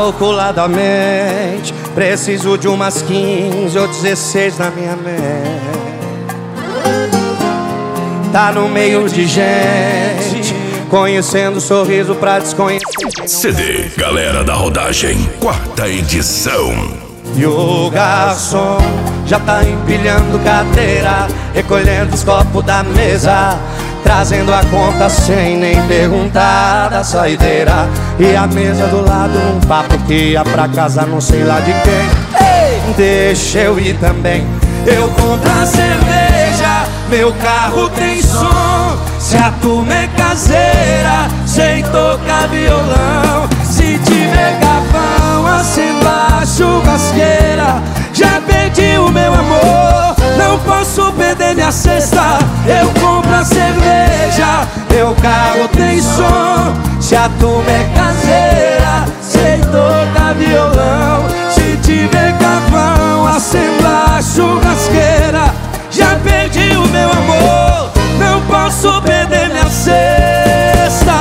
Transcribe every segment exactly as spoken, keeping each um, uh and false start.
calculadamente. Preciso de umas quinze ou dezesseis na minha mente. Tá no meio de gente, conhecendo o sorriso pra desconhecer. C D Galera da Rodagem, quarta edição. E o garçom já tá empilhando cadeira, recolhendo os copos da mesa, trazendo a conta sem nem perguntar da saideira. E a mesa do lado, um papo que ia pra casa não sei lá de quem. Ei, deixa eu ir também. Eu compro a cerveja, meu carro tem som. Se a turma é caseira, sei tocar violão. Se tiver carvão, acendo a churrasqueira. Já perdi o meu amor, não posso perder minha cesta. Eu compro a cerveja, meu carro tem som. Se a turma é caseira, sei tocar violão. Se tiver carvão, acendo a churrasqueira. Já perdi o meu amor, não posso perder minha cesta.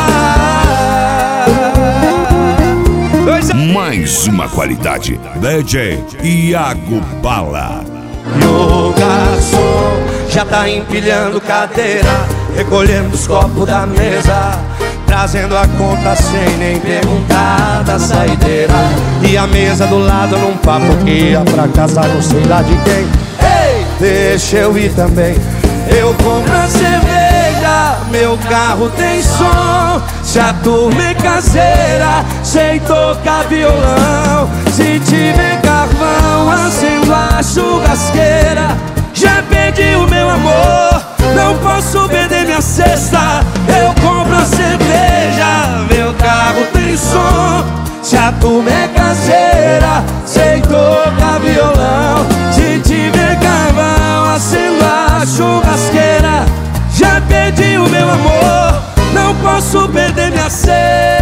Mais uma qualidade, D J Iago Bala. E o garçom já tá empilhando cadeira, recolhendo os copos da mesa, trazendo a conta sem nem perguntar da saideira. E a mesa do lado num papo que ia pra casa não sei lá de quem. Ei, deixa eu ir também. Eu compro a cerveja, meu carro tem som. Se a turma é caseira, sei tocar violão. Se tiver carvão, acendo a churrasqueira. Já perdi o meu amor, não posso perder minha cesta. Eu compro a cerveja, meu carro tem som. Se a turma é caseira, sei tocar violão. Se tiver carvão, acendo a churrasqueira. Já perdi o meu amor, não posso perder minha cesta.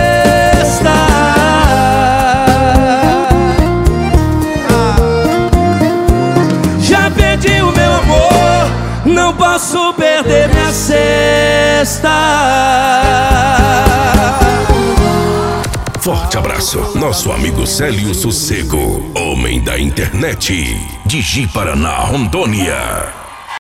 Já perdi o meu amor, não posso perder minha cesta. Forte abraço, nosso amigo Célio Sossego, homem da internet, de Ji Paraná, Rondônia.